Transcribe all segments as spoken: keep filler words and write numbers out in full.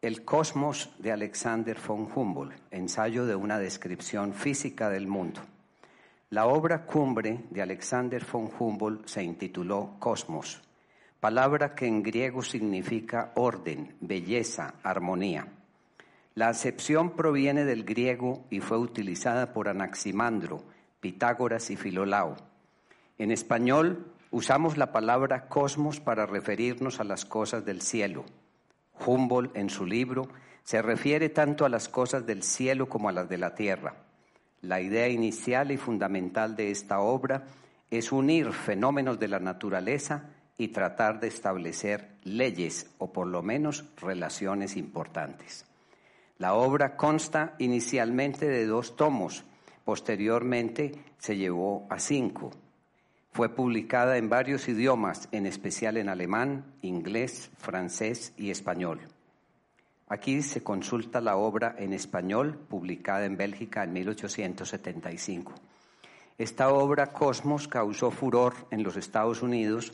El cosmos de Alexander von Humboldt, ensayo de una descripción física del mundo. La obra cumbre de Alexander von Humboldt se intituló Cosmos, palabra que en griego significa orden, belleza, armonía. La acepción proviene del griego y fue utilizada por Anaximandro, Pitágoras y Filolao. En español usamos la palabra cosmos para referirnos a las cosas del cielo. Humboldt, en su libro, se refiere tanto a las cosas del cielo como a las de la tierra. La idea inicial y fundamental de esta obra es unir fenómenos de la naturaleza y tratar de establecer leyes o por lo menos relaciones importantes. La obra consta inicialmente de dos tomos, posteriormente se llevó a cinco. Fue publicada en varios idiomas, en especial en alemán, inglés, francés y español. Aquí se consulta la obra en español, publicada en Bélgica en mil ochocientos setenta y cinco. Esta obra, Cosmos, causó furor en los Estados Unidos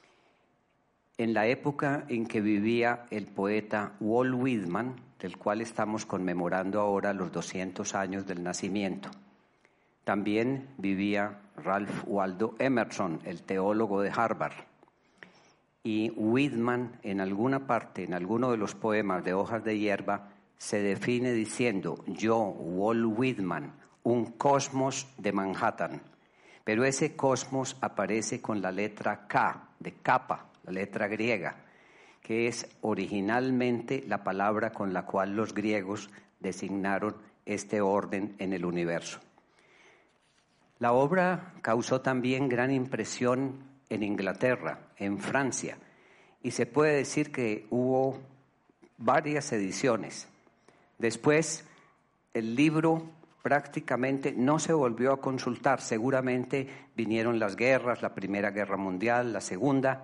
en la época en que vivía el poeta Walt Whitman, del cual estamos conmemorando ahora los doscientos años del nacimiento. También vivía Ralph Waldo Emerson, el teólogo de Harvard. Y Whitman, en alguna parte, en alguno de los poemas de Hojas de Hierba, se define diciendo: yo, Walt Whitman, un cosmos de Manhattan. Pero ese cosmos aparece con la letra K, de capa, la letra griega, que es originalmente la palabra con la cual los griegos designaron este orden en el universo. La obra causó también gran impresión en Inglaterra, en Francia, y se puede decir que hubo varias ediciones. Después, el libro prácticamente no se volvió a consultar. Seguramente vinieron las guerras, la Primera Guerra Mundial, la Segunda,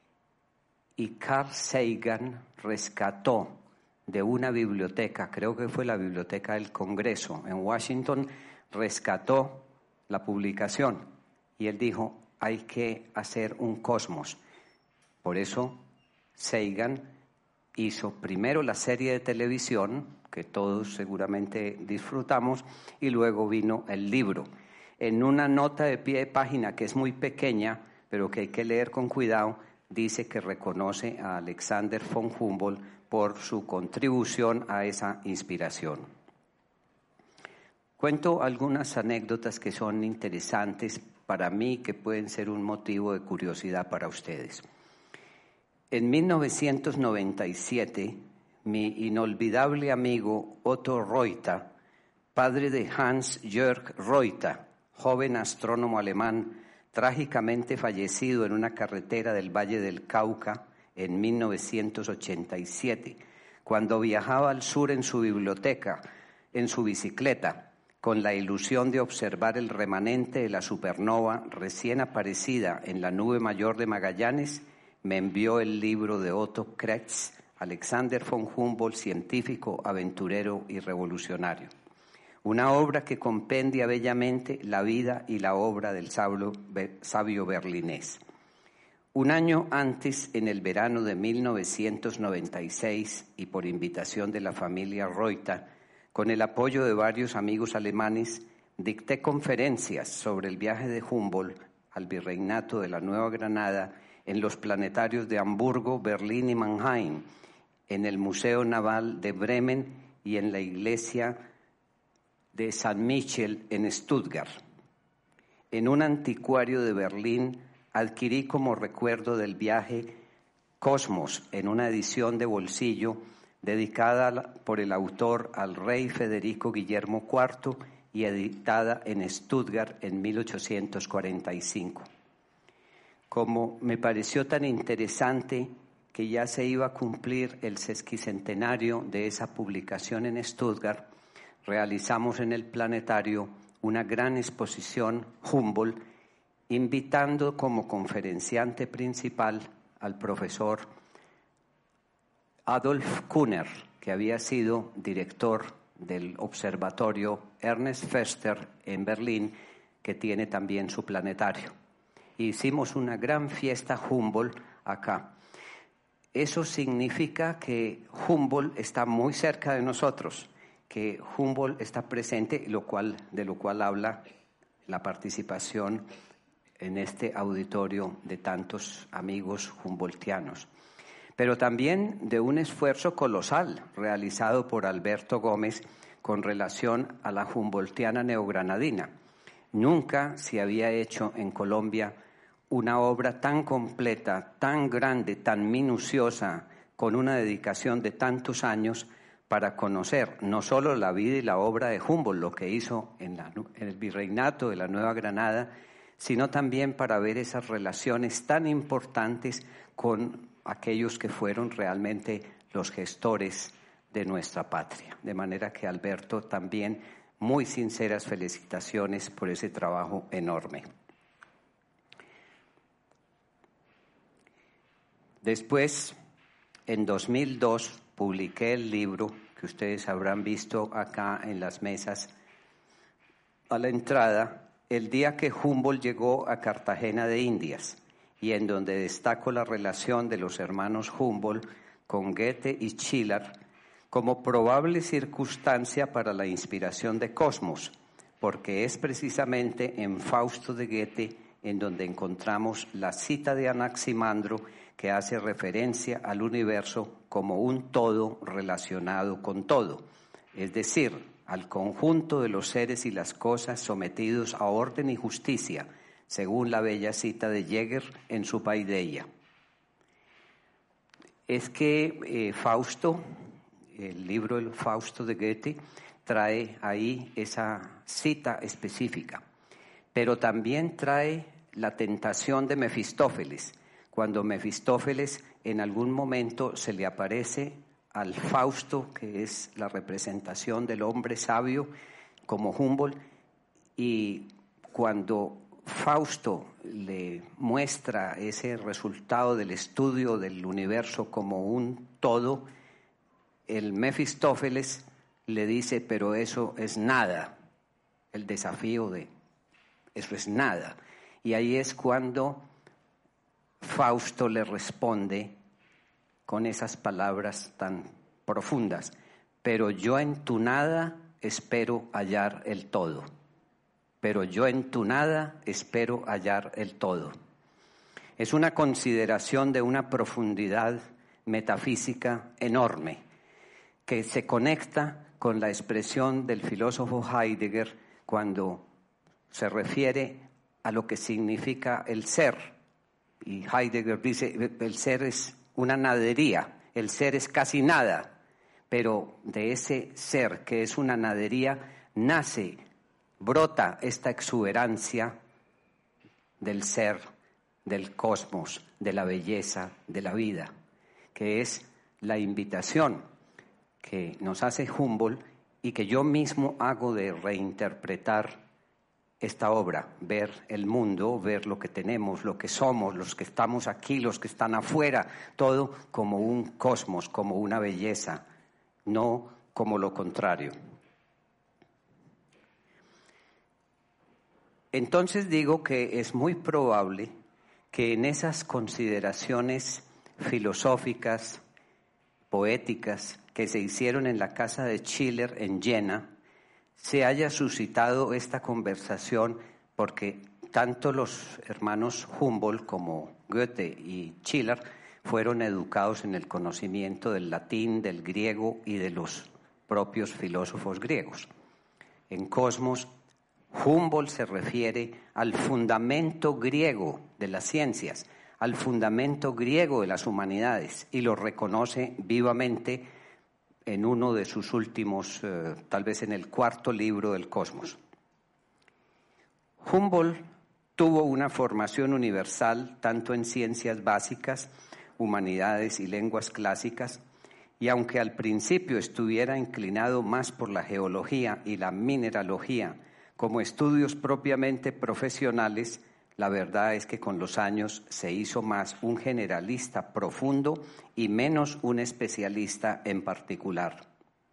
y Carl Sagan rescató de una biblioteca, creo que fue la Biblioteca del Congreso en Washington, rescató la publicación y él dijo: hay que hacer un cosmos. Por eso Sagan hizo primero la serie de televisión, que todos seguramente disfrutamos, y luego vino el libro. En una nota de pie de página que es muy pequeña, pero que hay que leer con cuidado, dice que reconoce a Alexander von Humboldt por su contribución a esa inspiración. Cuento algunas anécdotas que son interesantes para mí, que pueden ser un motivo de curiosidad para ustedes. En mil novecientos noventa y siete, mi inolvidable amigo Otto Reuter, padre de Hans-Jörg Reuter, joven astrónomo alemán, trágicamente fallecido en una carretera del Valle del Cauca en mil novecientos ochenta y siete, cuando viajaba al sur en su biblioteca, en su bicicleta, con la ilusión de observar el remanente de la supernova recién aparecida en la nube mayor de Magallanes, me envió el libro de Otto Kretz, Alexander von Humboldt, científico, aventurero y revolucionario. Una obra que compendia bellamente la vida y la obra del sabio, sabio berlinés. Un año antes, en el verano de mil novecientos noventa y seis, y por invitación de la familia Reuter, con el apoyo de varios amigos alemanes, dicté conferencias sobre el viaje de Humboldt al virreinato de la Nueva Granada en los planetarios de Hamburgo, Berlín y Mannheim, en el Museo Naval de Bremen y en la iglesia de San Michel en Stuttgart. En un anticuario de Berlín adquirí como recuerdo del viaje Cosmos, en una edición de bolsillo dedicada por el autor al rey Federico Guillermo cuarto y editada en Stuttgart en mil ochocientos cuarenta y cinco. Como me pareció tan interesante que ya se iba a cumplir el sesquicentenario de esa publicación en Stuttgart, realizamos en el planetario una gran exposición Humboldt, invitando como conferenciante principal al profesor Adolf Kuhner, que había sido director del observatorio Ernst Förster en Berlín, que tiene también su planetario. Hicimos una gran fiesta Humboldt acá. eso significa que Humboldt está muy cerca de nosotros, que Humboldt está presente, lo cual, de lo cual habla la participación en este auditorio de tantos amigos humboldtianos. Pero también de un esfuerzo colosal realizado por Alberto Gómez con relación a la humboldtiana neogranadina. Nunca se había hecho en Colombia una obra tan completa, tan grande, tan minuciosa, con una dedicación de tantos años para conocer no solo la vida y la obra de Humboldt, lo que hizo en, la, en el virreinato de la Nueva Granada, sino también para ver esas relaciones tan importantes con aquellos que fueron realmente los gestores de nuestra patria. De manera que, Alberto, también muy sinceras felicitaciones por ese trabajo enorme. Después, en dos mil dos, publiqué el libro que ustedes habrán visto acá en las mesas a la entrada, el día que Humboldt llegó a Cartagena de Indias, y en donde destaco la relación de los hermanos Humboldt con Goethe y Schiller como probable circunstancia para la inspiración de Cosmos, porque es precisamente en Fausto de Goethe en donde encontramos la cita de Anaximandro que hace referencia al universo como un todo relacionado con todo, es decir, al conjunto de los seres y las cosas sometidos a orden y justicia, según la bella cita de Jäger en su Paideia. Es que eh, Fausto, el libro del Fausto de Goethe, trae ahí esa cita específica, pero también trae la tentación de Mefistófeles, cuando Mefistófeles en algún momento se le aparece al Fausto, que es la representación del hombre sabio, como Humboldt, y cuando Fausto le muestra ese resultado del estudio del universo como un todo, el Mefistófeles le dice, pero eso es nada, el desafío de eso es nada. Y ahí es cuando Fausto le responde con esas palabras tan profundas, pero yo en tu nada espero hallar el todo. Pero yo en tu nada espero hallar el todo. Es una consideración de una profundidad metafísica enorme que se conecta con la expresión del filósofo Heidegger cuando se refiere a lo que significa el ser. Y Heidegger dice, el ser es una nadería, el ser es casi nada, pero de ese ser que es una nadería nace, brota esta exuberancia del ser, del cosmos, de la belleza, de la vida, que es la invitación que nos hace Humboldt y que yo mismo hago de reinterpretar esta obra, ver el mundo, ver lo que tenemos, lo que somos, los que estamos aquí, los que están afuera, todo como un cosmos, como una belleza, no como lo contrario. Entonces digo que es muy probable que en esas consideraciones filosóficas, poéticas, que se hicieron en la casa de Schiller en Jena, se haya suscitado esta conversación porque tanto los hermanos Humboldt como Goethe y Schiller fueron educados en el conocimiento del latín, del griego y de los propios filósofos griegos. En Cosmos, Humboldt se refiere al fundamento griego de las ciencias, al fundamento griego de las humanidades, y lo reconoce vivamente en uno de sus últimos, eh, tal vez en el cuarto libro del Cosmos. Humboldt tuvo una formación universal tanto en ciencias básicas, humanidades y lenguas clásicas, y aunque al principio estuviera inclinado más por la geología y la mineralogía como estudios propiamente profesionales, la verdad es que con los años se hizo más un generalista profundo y menos un especialista en particular.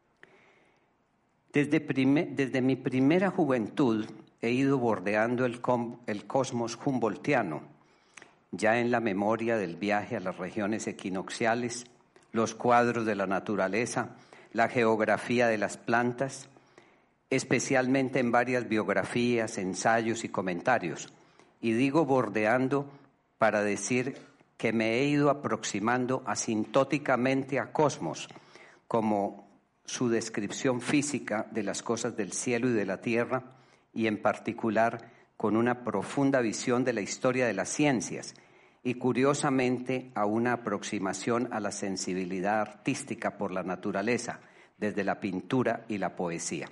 Desde, prime, desde mi primera juventud he ido bordeando el, com, el cosmos humboldtiano ya en la memoria del viaje a las regiones equinocciales, los cuadros de la naturaleza, la geografía de las plantas, especialmente en varias biografías, ensayos y comentarios. Y digo bordeando para decir que me he ido aproximando asintóticamente a Cosmos, como su descripción física de las cosas del cielo y de la tierra, y en particular con una profunda visión de la historia de las ciencias, y curiosamente a una aproximación a la sensibilidad artística por la naturaleza, desde la pintura y la poesía.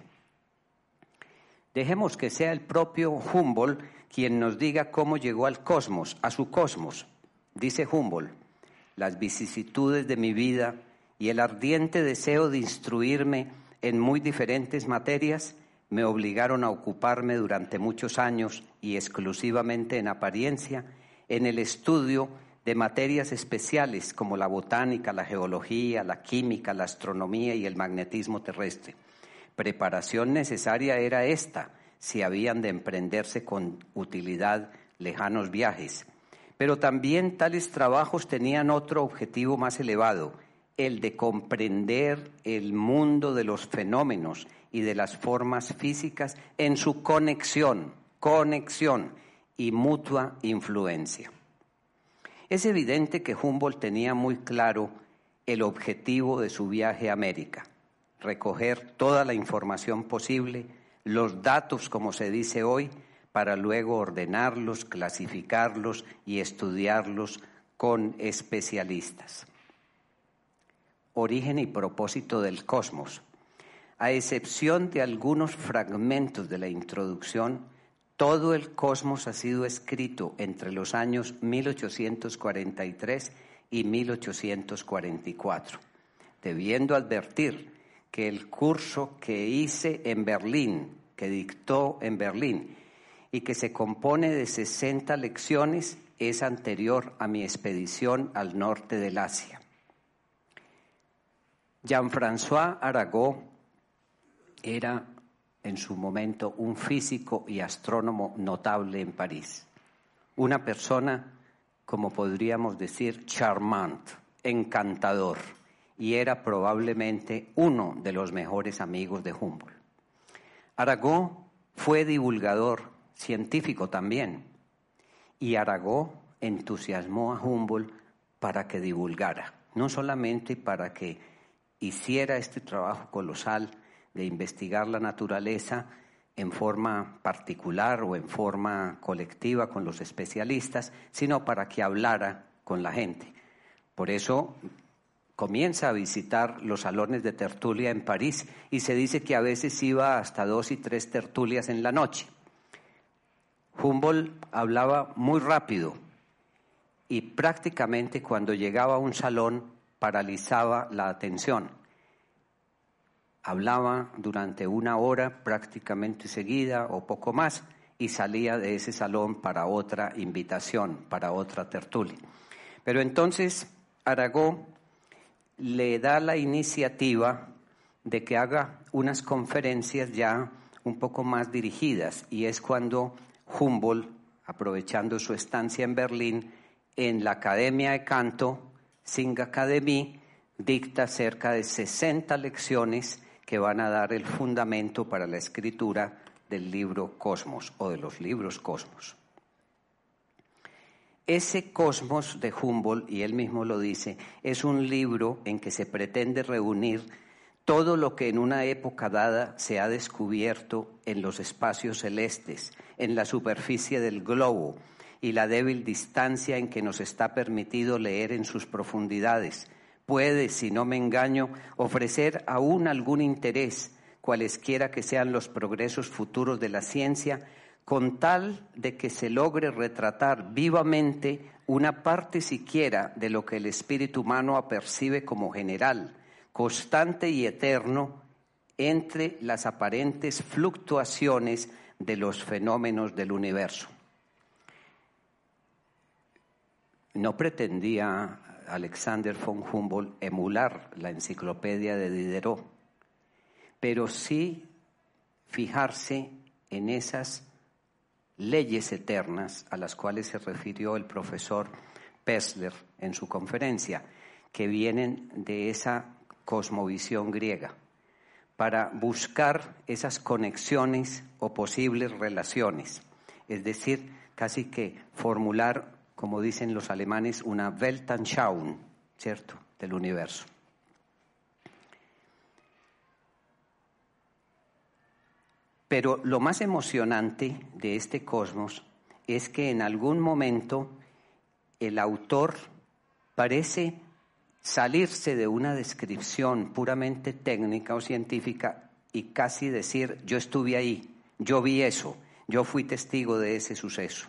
Dejemos que sea el propio Humboldt quien nos diga cómo llegó al cosmos, a su cosmos. Dice Humboldt: las vicisitudes de mi vida y el ardiente deseo de instruirme en muy diferentes materias me obligaron a ocuparme durante muchos años y exclusivamente en apariencia en el estudio de materias especiales como la botánica, la geología, la química, la astronomía y el magnetismo terrestre. Preparación necesaria era esta, si habían de emprenderse con utilidad lejanos viajes. Pero también tales trabajos tenían otro objetivo más elevado, el de comprender el mundo de los fenómenos y de las formas físicas en su conexión, conexión y mutua influencia. Es evidente que Humboldt tenía muy claro el objetivo de su viaje a América: recoger toda la información posible, los datos, como se dice hoy, para luego ordenarlos, clasificarlos y estudiarlos con especialistas. Origen y propósito del cosmos. A excepción de algunos fragmentos de la introducción, todo el cosmos ha sido escrito entre los años mil ochocientos cuarenta y tres y mil ochocientos cuarenta y cuatro, debiendo advertir que el curso que hice en Berlín, que dictó en Berlín, y que se compone de sesenta lecciones, es anterior a mi expedición al norte del Asia. Jean-François Arago era en su momento un físico y astrónomo notable en París, una persona, como podríamos decir, charmante, encantador, y era probablemente uno de los mejores amigos de Humboldt. Arago fue divulgador científico también, y Arago entusiasmó a Humboldt para que divulgara, no solamente para que hiciera este trabajo colosal de investigar la naturaleza en forma particular o en forma colectiva con los especialistas, sino para que hablara con la gente. Por eso comienza a visitar los salones de tertulia en París y se dice que a veces iba hasta dos y tres tertulias en la noche. Humboldt hablaba muy rápido y prácticamente cuando llegaba a un salón paralizaba la atención. Hablaba durante una hora prácticamente seguida o poco más y salía de ese salón para otra invitación, para otra tertulia. Pero entonces Arago le da la iniciativa de que haga unas conferencias ya un poco más dirigidas, y es cuando Humboldt, aprovechando su estancia en Berlín, en la Academia de Canto, Singakademie, dicta cerca de sesenta lecciones que van a dar el fundamento para la escritura del libro Cosmos o de los libros Cosmos. Ese Cosmos de Humboldt, y él mismo lo dice, es un libro en que se pretende reunir todo lo que en una época dada se ha descubierto en los espacios celestes, en la superficie del globo y la débil distancia en que nos está permitido leer en sus profundidades. Puede, si no me engaño, ofrecer aún algún interés, cualesquiera que sean los progresos futuros de la ciencia, con tal de que se logre retratar vivamente una parte siquiera de lo que el espíritu humano apercibe como general, constante y eterno entre las aparentes fluctuaciones de los fenómenos del universo. No pretendía Alexander von Humboldt emular la enciclopedia de Diderot, pero sí fijarse en esas leyes eternas a las cuales se refirió el profesor Pessler en su conferencia, que vienen de esa cosmovisión griega, para buscar esas conexiones o posibles relaciones, es decir, casi que formular, como dicen los alemanes, una Weltanschauung, ¿cierto?, del universo. Pero lo más emocionante de este cosmos es que en algún momento el autor parece salirse de una descripción puramente técnica o científica y casi decir, yo estuve ahí, yo vi eso, yo fui testigo de ese suceso.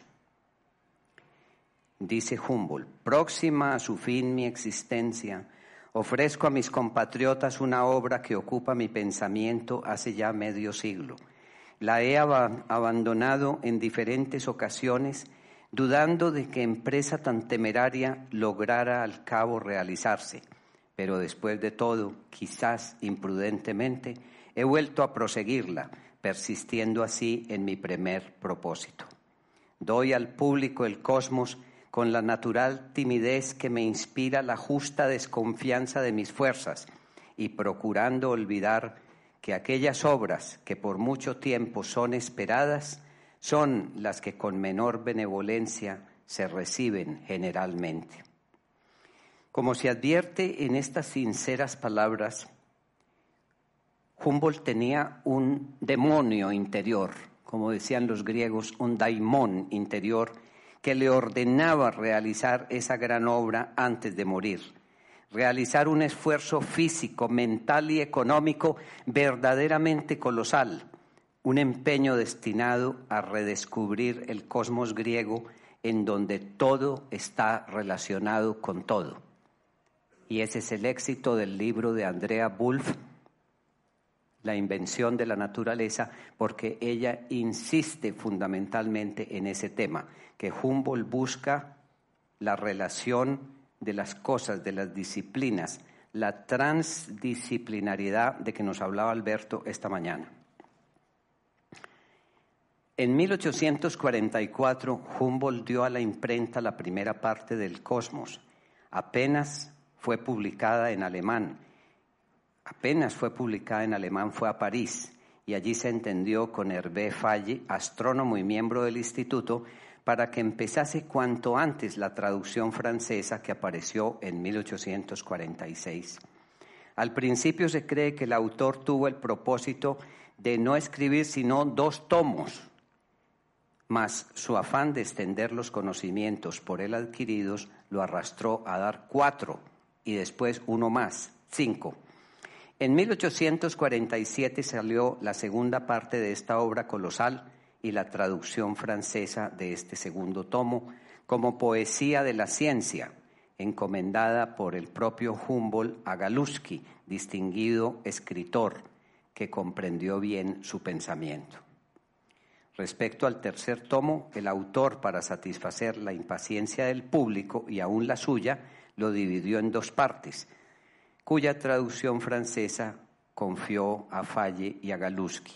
Dice Humboldt, próxima a su fin mi existencia, ofrezco a mis compatriotas una obra que ocupa mi pensamiento hace ya medio siglo. La he ab- abandonado en diferentes ocasiones, dudando de que empresa tan temeraria lograra al cabo realizarse. Pero después de todo, quizás imprudentemente, he vuelto a proseguirla, persistiendo así en mi primer propósito. Doy al público el cosmos con la natural timidez que me inspira la justa desconfianza de mis fuerzas y procurando olvidar que aquellas obras que por mucho tiempo son esperadas son las que con menor benevolencia se reciben generalmente. Como se advierte en estas sinceras palabras, Humboldt tenía un demonio interior, como decían los griegos, un daimón interior, que le ordenaba realizar esa gran obra antes de morir. Realizar un esfuerzo físico, mental y económico verdaderamente colosal, un empeño destinado a redescubrir el cosmos griego en donde todo está relacionado con todo. Y ese es el éxito del libro de Andrea Wulf, La invención de la naturaleza, porque ella insiste fundamentalmente en ese tema, que Humboldt busca la relación de las cosas, de las disciplinas, la transdisciplinariedad de que nos hablaba Alberto esta mañana. En mil ochocientos cuarenta y cuatro, Humboldt dio a la imprenta la primera parte del Cosmos. Apenas fue publicada en alemán. Apenas fue publicada en alemán, fue a París y allí se entendió con Hervé Faye, astrónomo y miembro del instituto, para que empezase cuanto antes la traducción francesa que apareció en mil ochocientos cuarenta y seis. Al principio se cree que el autor tuvo el propósito de no escribir sino dos tomos, mas su afán de extender los conocimientos por él adquiridos lo arrastró a dar cuatro y después uno más, cinco. En mil ochocientos cuarenta y siete salió la segunda parte de esta obra colosal y la traducción francesa de este segundo tomo como poesía de la ciencia, encomendada por el propio Humboldt a Galusky, distinguido escritor que comprendió bien su pensamiento. Respecto al tercer tomo, el autor, para satisfacer la impaciencia del público y aún la suya, lo dividió en dos partes, cuya traducción francesa confió a Faye y a Galusky.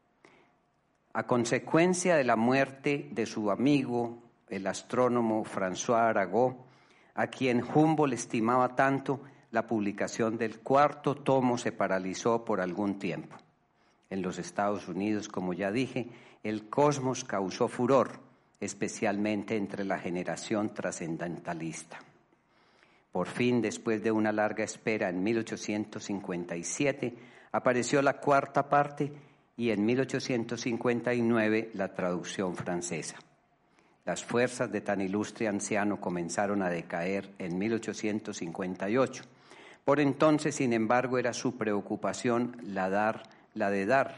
A consecuencia de la muerte de su amigo, el astrónomo François Arago, a quien Humboldt estimaba tanto, la publicación del cuarto tomo se paralizó por algún tiempo. En los Estados Unidos, como ya dije, el cosmos causó furor, especialmente entre la generación trascendentalista. Por fin, después de una larga espera, en mil ochocientos cincuenta y siete, apareció la cuarta parte y en mil ochocientos cincuenta y nueve la traducción francesa. Las fuerzas de tan ilustre anciano comenzaron a decaer en mil ochocientos cincuenta y ocho. Por entonces, sin embargo, era su preocupación la, dar, la de dar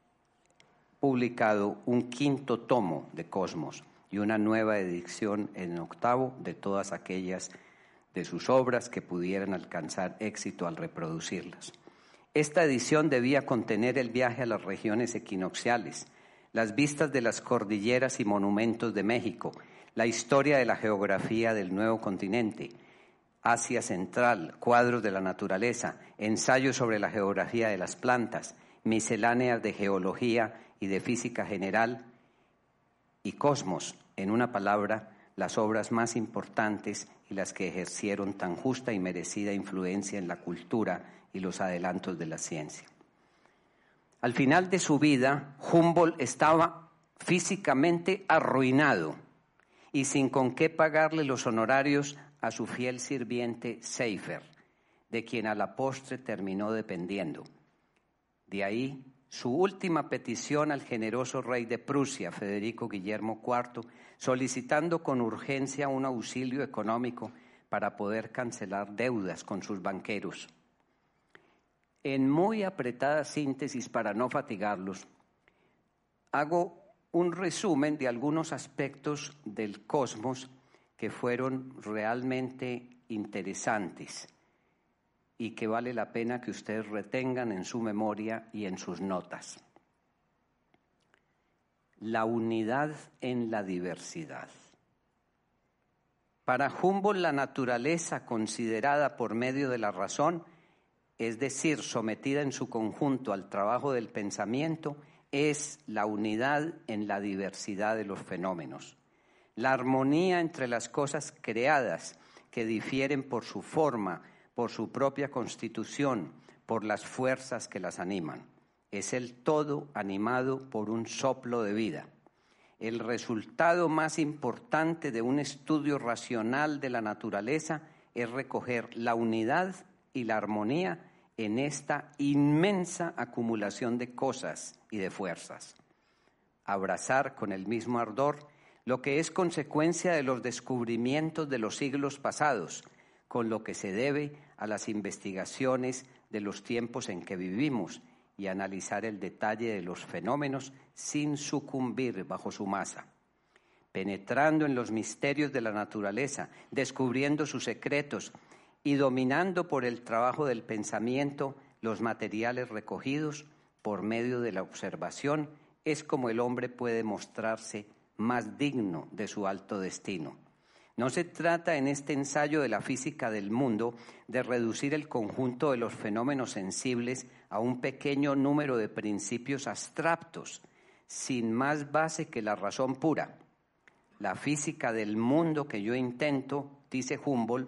publicado un quinto tomo de Cosmos y una nueva edición en octavo de todas aquellas de sus obras que pudieran alcanzar éxito al reproducirlas. Esta edición debía contener el viaje a las regiones equinocciales, las vistas de las cordilleras y monumentos de México, la historia de la geografía del nuevo continente, Asia Central, cuadros de la naturaleza, ensayos sobre la geografía de las plantas, misceláneas de geología y de física general, y cosmos, en una palabra, las obras más importantes y las que ejercieron tan justa y merecida influencia en la cultura y los adelantos de la ciencia. Al final de su vida, Humboldt estaba físicamente arruinado y sin con qué pagarle los honorarios a su fiel sirviente Seifer, de quien a la postre terminó dependiendo. De ahí su última petición al generoso rey de Prusia, Federico Guillermo cuarto, solicitando con urgencia un auxilio económico para poder cancelar deudas con sus banqueros. En muy apretada síntesis, para no fatigarlos, hago un resumen de algunos aspectos del cosmos que fueron realmente interesantes y que vale la pena que ustedes retengan en su memoria y en sus notas. La unidad en la diversidad. Para Humboldt, la naturaleza considerada por medio de la razón, es decir, sometida en su conjunto al trabajo del pensamiento, es la unidad en la diversidad de los fenómenos. La armonía entre las cosas creadas que difieren por su forma, por su propia constitución, por las fuerzas que las animan. Es el todo animado por un soplo de vida. El resultado más importante de un estudio racional de la naturaleza es recoger la unidad y la armonía en esta inmensa acumulación de cosas y de fuerzas. Abrazar con el mismo ardor lo que es consecuencia de los descubrimientos de los siglos pasados, con lo que se debe a las investigaciones de los tiempos en que vivimos, y analizar el detalle de los fenómenos sin sucumbir bajo su masa. Penetrando en los misterios de la naturaleza, descubriendo sus secretos y dominando por el trabajo del pensamiento los materiales recogidos por medio de la observación, es como el hombre puede mostrarse más digno de su alto destino. No se trata en este ensayo de la física del mundo de reducir el conjunto de los fenómenos sensibles a un pequeño número de principios abstractos, sin más base que la razón pura. La física del mundo que yo intento, dice Humboldt,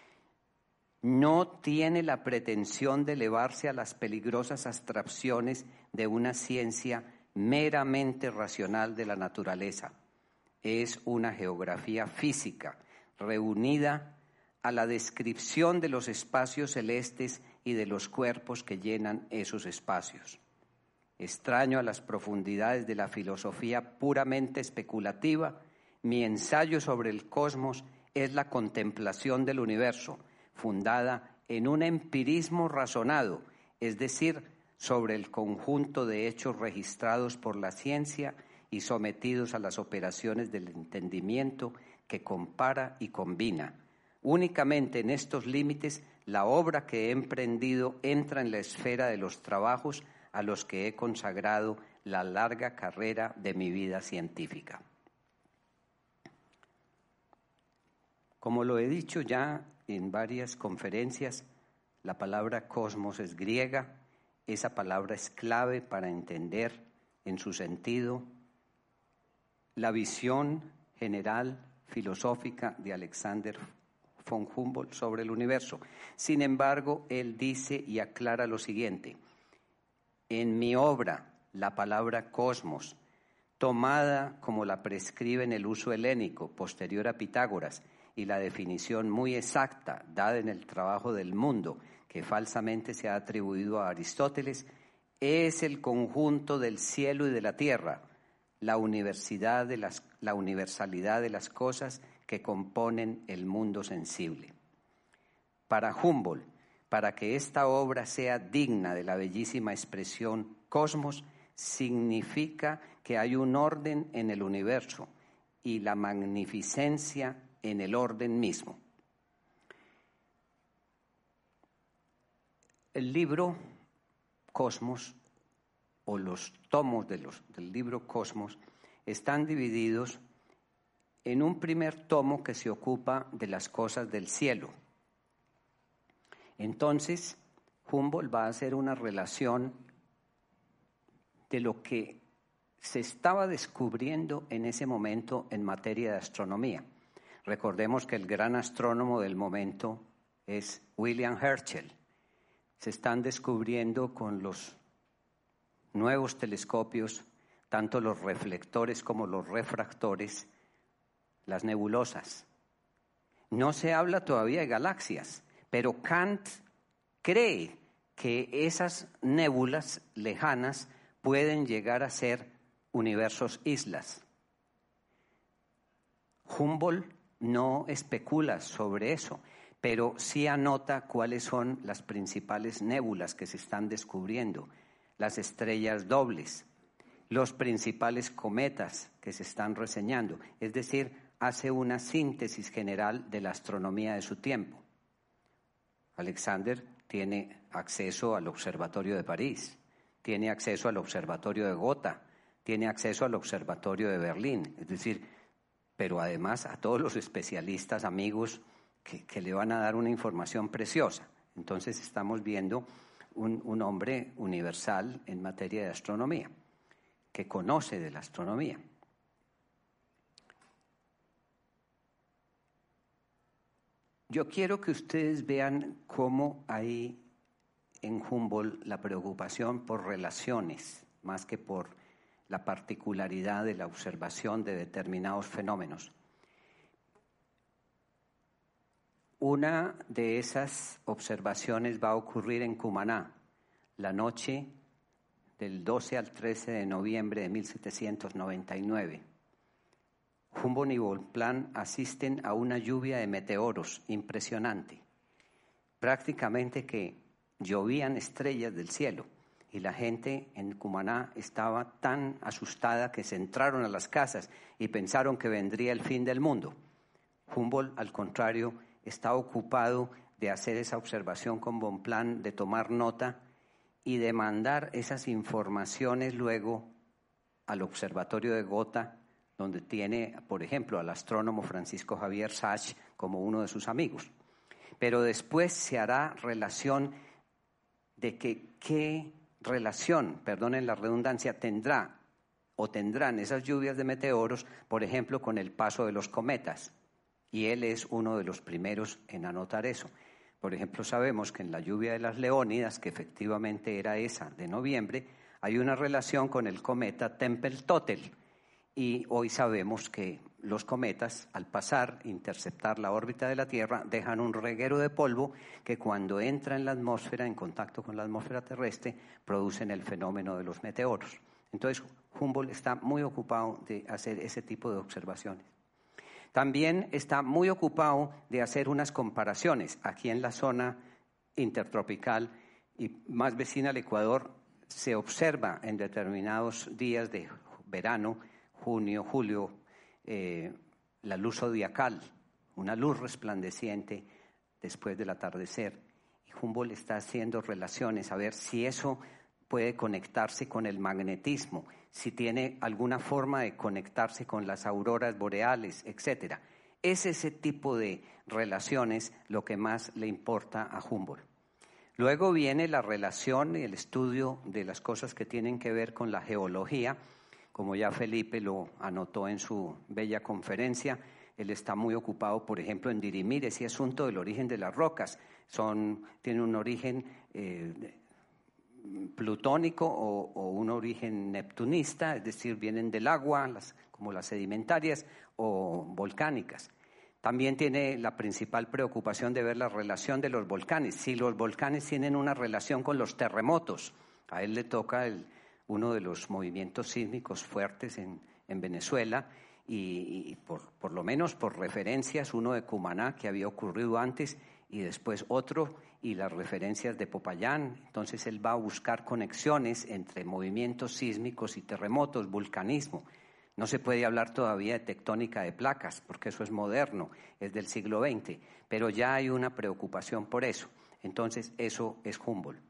no tiene la pretensión de elevarse a las peligrosas abstracciones de una ciencia meramente racional de la naturaleza. Es una geografía física reunida a la descripción de los espacios celestes y de los cuerpos que llenan esos espacios. Extraño a las profundidades de la filosofía puramente especulativa, mi ensayo sobre el cosmos es la contemplación del universo, fundada en un empirismo razonado, es decir, sobre el conjunto de hechos registrados por la ciencia y sometidos a las operaciones del entendimiento que compara y combina. Únicamente en estos límites, la obra que he emprendido entra en la esfera de los trabajos a los que he consagrado la larga carrera de mi vida científica. Como lo he dicho ya en varias conferencias, la palabra cosmos es griega. Esa palabra es clave para entender en su sentido la visión general filosófica de Alexander von Humboldt sobre el universo. Sin embargo, él dice y aclara lo siguiente: en mi obra, la palabra cosmos, tomada como la prescribe en el uso helénico posterior a Pitágoras y la definición muy exacta dada en el trabajo del mundo que falsamente se ha atribuido a Aristóteles, es el conjunto del cielo y de la tierra, la universidad de las, la universalidad de las cosas que componen el mundo sensible. Para Humboldt, para que esta obra sea digna de la bellísima expresión cosmos, significa que hay un orden en el universo y la magnificencia en el orden mismo. El libro Cosmos, o los tomos de los, del libro Cosmos, están divididos en un primer tomo que se ocupa de las cosas del cielo. Entonces, Humboldt va a hacer una relación de lo que se estaba descubriendo en ese momento en materia de astronomía. Recordemos que el gran astrónomo del momento es William Herschel. Se están descubriendo con los nuevos telescopios, tanto los reflectores como los refractores, las nebulosas. No se habla todavía de galaxias, pero Kant cree que esas nébulas lejanas pueden llegar a ser universos islas. Humboldt no especula sobre eso, pero sí anota cuáles son las principales nébulas que se están descubriendo, las estrellas dobles, los principales cometas que se están reseñando, es decir, hace una síntesis general de la astronomía de su tiempo. Alexander tiene acceso al Observatorio de París, tiene acceso al Observatorio de Gotha, tiene acceso al Observatorio de Berlín, es decir, pero además a todos los especialistas, amigos, que, que le van a dar una información preciosa. Entonces estamos viendo un, un hombre universal en materia de astronomía, que conoce de la astronomía. Yo quiero que ustedes vean cómo hay en Humboldt la preocupación por relaciones, más que por la particularidad de la observación de determinados fenómenos. Una de esas observaciones va a ocurrir en Cumaná, la noche del doce al trece de noviembre de mil setecientos noventa y nueve. Humboldt y Bonpland asisten a una lluvia de meteoros impresionante. Prácticamente que llovían estrellas del cielo y la gente en Cumaná estaba tan asustada que se entraron a las casas y pensaron que vendría el fin del mundo. Humboldt, al contrario, está ocupado de hacer esa observación con Bonpland, de tomar nota y de mandar esas informaciones luego al Observatorio de Gotha, donde tiene, por ejemplo, al astrónomo Francisco Javier Sach como uno de sus amigos. Pero después se hará relación de que qué relación, perdonen la redundancia, tendrá o tendrán esas lluvias de meteoros, por ejemplo, con el paso de los cometas. Y él es uno de los primeros en anotar eso. Por ejemplo, sabemos que en la lluvia de las Leónidas, que efectivamente era esa de noviembre, hay una relación con el cometa Tempel-Totel. Y hoy sabemos que los cometas, al pasar, interceptar la órbita de la Tierra, dejan un reguero de polvo que cuando entra en la atmósfera, en contacto con la atmósfera terrestre, producen el fenómeno de los meteoros. Entonces, Humboldt está muy ocupado de hacer ese tipo de observaciones. También está muy ocupado de hacer unas comparaciones. Aquí en la zona intertropical y más vecina al Ecuador, se observa en determinados días de verano, junio, julio, eh, la luz zodiacal, una luz resplandeciente después del atardecer. Y Humboldt está haciendo relaciones a ver si eso puede conectarse con el magnetismo, si tiene alguna forma de conectarse con las auroras boreales, etcétera. Es ese tipo de relaciones lo que más le importa a Humboldt. Luego viene la relación y el estudio de las cosas que tienen que ver con la geología, como ya Felipe lo anotó en su bella conferencia. Él está muy ocupado, por ejemplo, en dirimir ese asunto del origen de las rocas. Son, tienen un origen eh, plutónico o, o un origen neptunista, es decir, vienen del agua, las, como las sedimentarias o volcánicas. También tiene la principal preocupación de ver la relación de los volcanes. Si los volcanes tienen una relación con los terremotos, a él le toca el, uno de los movimientos sísmicos fuertes en, en Venezuela y, y por, por lo menos por referencias, uno de Cumaná que había ocurrido antes y después otro, y las referencias de Popayán. Entonces él va a buscar conexiones entre movimientos sísmicos y terremotos, vulcanismo. No se puede hablar todavía de tectónica de placas, porque eso es moderno, es del siglo veinte, pero ya hay una preocupación por eso. Entonces eso es Humboldt.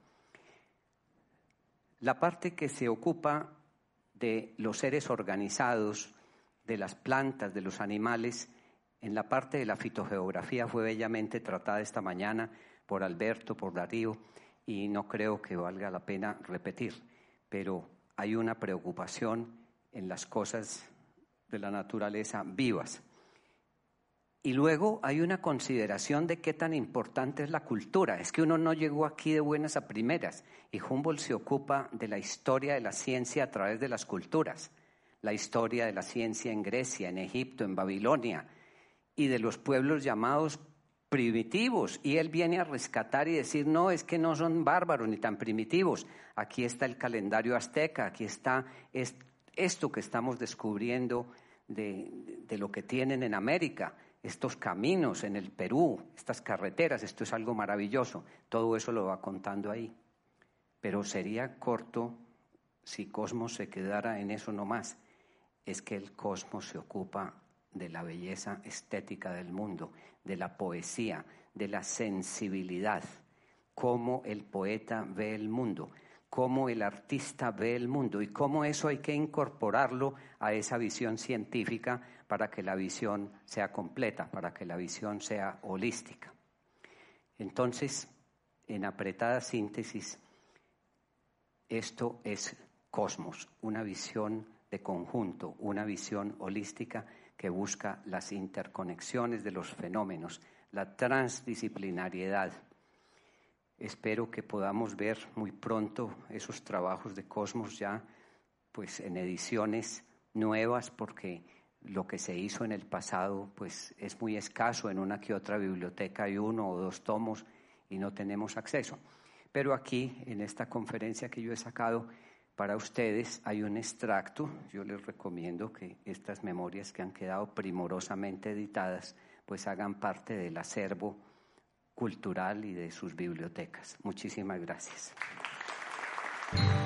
La parte que se ocupa de los seres organizados, de las plantas, de los animales, en la parte de la fitogeografía fue bellamente tratada esta mañana por Alberto, por Darío, y no creo que valga la pena repetir, pero hay una preocupación en las cosas de la naturaleza vivas. Y luego hay una consideración de qué tan importante es la cultura. Es que uno no llegó aquí de buenas a primeras, y Humboldt se ocupa de la historia de la ciencia a través de las culturas, la historia de la ciencia en Grecia, en Egipto, en Babilonia, y de los pueblos llamados primitivos, y él viene a rescatar y decir, no, es que no son bárbaros ni tan primitivos. Aquí está el calendario azteca, aquí está esto que estamos descubriendo de, de lo que tienen en América, estos caminos en el Perú, estas carreteras, esto es algo maravilloso. Todo eso lo va contando ahí. Pero sería corto si Cosmos se quedara en eso nomás. Es que el Cosmos se ocupa de la belleza estética del mundo, de la poesía, de la sensibilidad, cómo el poeta ve el mundo, cómo el artista ve el mundo y cómo eso hay que incorporarlo a esa visión científica para que la visión sea completa, para que la visión sea holística. Entonces, en apretada síntesis, esto es Cosmos, una visión de conjunto, una visión holística que busca las interconexiones de los fenómenos, la transdisciplinariedad. Espero que podamos ver muy pronto esos trabajos de Cosmos ya pues en ediciones nuevas, porque lo que se hizo en el pasado pues es muy escaso. En una que otra biblioteca hay uno o dos tomos y no tenemos acceso. Pero aquí, en esta conferencia que yo he sacado para ustedes, hay un extracto. Yo les recomiendo que estas memorias que han quedado primorosamente editadas pues hagan parte del acervo cultural y de sus bibliotecas. Muchísimas gracias.